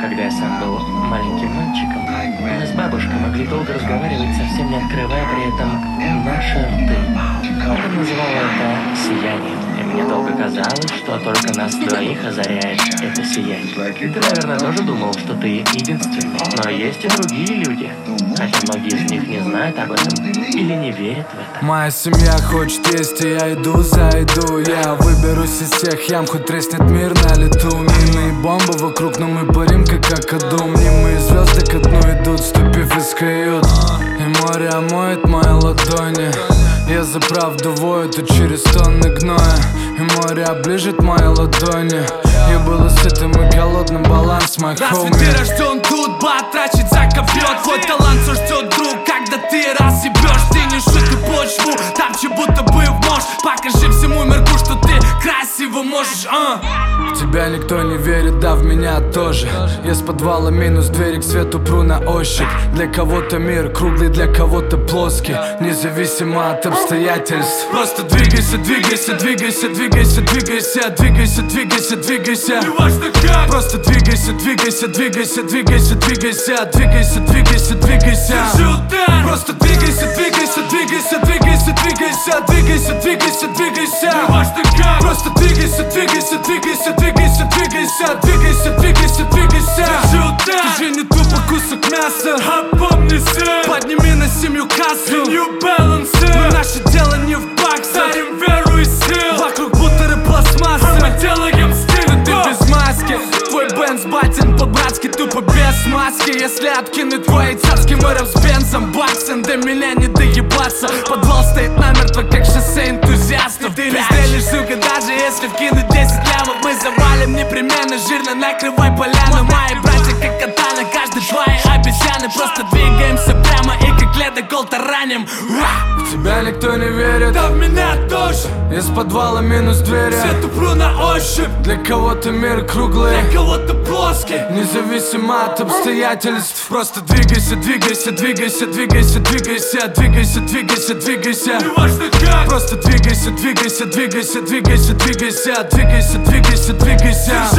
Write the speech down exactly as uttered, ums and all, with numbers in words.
Когда я сам был маленьким мальчиком, мы с бабушкой могли долго разговаривать, совсем не открывая при этом наши рты. Она называла это сиянием, и мне долго казалось, что только нас двоих озаряет это сияние. Ты, наверное, тоже думал, что ты единственный, но есть и другие люди, хотя многие из них не знают об этом или не верят в это. Моя семья хочет есть, и я иду за еду. Я выберусь из всех ям, хоть треснет мир на лету. Мины и бомбы вокруг, но мы парим как какаду. Мнимые звезды ко дну идут, ступив из кают. И море омоет мои ладони. Я за правду вою, ты через тонны гноя. И море оближет мои ладони. Я был сытым и голодным, баланс мой хоуми. Разве ты рожден тут, батрачить закопьет? Твой талант все ждет, друг, когда ты разъебешь. Ты не шутки почву, там че будто бы в нож. Покажи всему мирку, что ты красиво можешь, а? В тебя никто не верит, да в меня тоже. Я с подвала минус двери к свету пру на ощупь. Для кого-то мир круглый, для кого-то плоский, независимо от обстоятельств. Просто двигайся, двигайся, двигайся, двигайся, двигайся, двигайся, двигайся, двигайся. Неважно как. Просто двигайся, двигайся, двигайся, двигайся, двигайся, двигайся, двигайся, двигайся. Держи удар. Просто двигайся, двигайся, двигайся, двигайся, двигайся, двигайся, двигайся, двигайся. Неважно как. Просто двигайся, двигайся, двигайся, двигайся, двигайся, двигайся, двигайся, двигайся. Держи удар. Ты же не тупо кусок мяса. Опомни сын. Подними на семью кассу. New Balance. Но наше дело не в баксах. Дарим веру и сил. Вокруг бутеры пластмассы. Мы делаем стиль. Ты без маски. Твой Бенз батин по-братски, тупо без маски. Если откинуть твои цацки, мы рэп с бензом баксен. До меня не доебаться. Подвал стоит намертво, как шоссе энтузиастов. Ты не стрелишь, сука, даже если вкинуть десять лямов. Мы завалим непременно, жирно накрывай поляну. Мои братья как катаны, каждый твои обезьяны. Просто двигаемся прямо и как ледокол тараним. В тебя никто не верит, Да в меня тоже. из подвала минус двери. Свету пру на ощупь. Для кого-то мир круглый, Для кого-то плоский. независимо от обстоятельств. Просто двигайся, двигайся, двигайся, двигайся, двигайся, двигайся, двигайся, двигайся. Неважно как. Просто двигайся, двигайся, двигайся, двигайся, двигайся, двигайся, двигайся, двигайся.